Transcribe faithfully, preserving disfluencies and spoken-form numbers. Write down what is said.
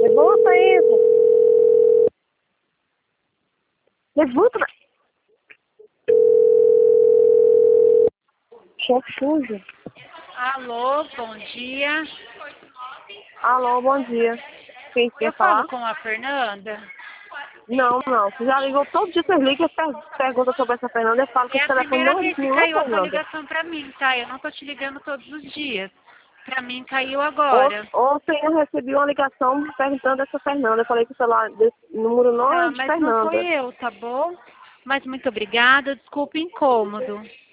Levanta isso. Levanta. Chefe sujo. Alô, bom dia. Alô, bom dia. Quem quer Eu falar? falo com a Fernanda. Não, não. Você já ligou todo dia, você liga e per pergunta sobre essa Fernanda. Eu falo que É o a telefone primeira não, vez que não é caiu a sua Fernanda. ligação pra mim, tá? Eu não tô te ligando todos os dias. Pra mim caiu Ou, agora. ontem eu recebi uma ligação perguntando essa Fernanda. Eu falei que o celular desse número não é Tá, de mas não fui Fernanda. eu, tá bom? Mas muito obrigada, desculpa o incômodo.